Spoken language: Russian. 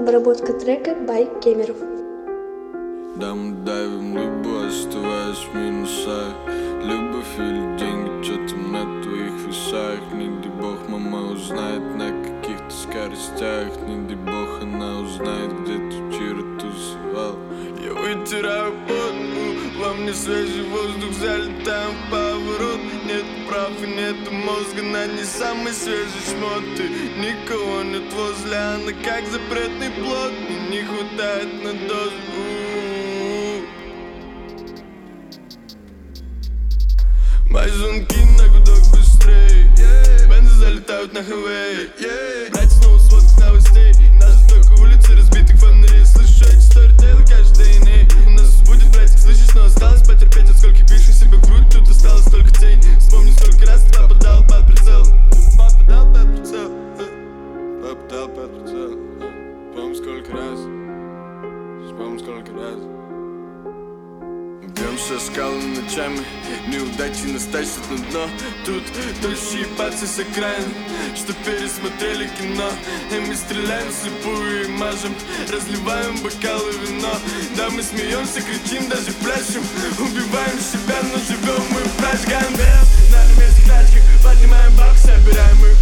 Обработка трека by Кемеров. Да, мы давим либо оставаясь в минусах. Любовь или деньги, что там на твоих весах. Не дай бог, мама узнает на каких-то скоростях. Не дай бог, она узнает, где ты вчера тусовал. Я вытираю пот, во мне свежий воздух, залетаем в поворот. Нет прав и нет мозга, на не самый свежий шмот. Ты никого нет возле, она как запретный плод. Мне не хватает на дозу. Мои звонки на гудок быстрей, бензы залетают на хайвей. Блять, снова сводка новостей. Нас только улицы разбитых фонарей. Слышу эти сторитейлы каждый день. У нас будет, братик, слышишь, но осталось потерпеть. От скольких пишешь себе в грудь, тут осталось только тень. Вспомни, сколько раз ты попадал под прицел. Попадал под прицел. Попадал под прицел. Вспомни, сколько раз. Вспомни, сколько раз. Бьемся скалами ночами, неудачи нас тащат на дно. Тут тощие пацы с окраин, что пересмотрели кино. И мы стреляем вслепую и мажем, разливаем бокалы вино. Да, мы смеемся, кричим, даже пляшем. Убиваем себя, но живем мы, прожигаем вес на армейских тачках. Поднимаем бабки, собираем их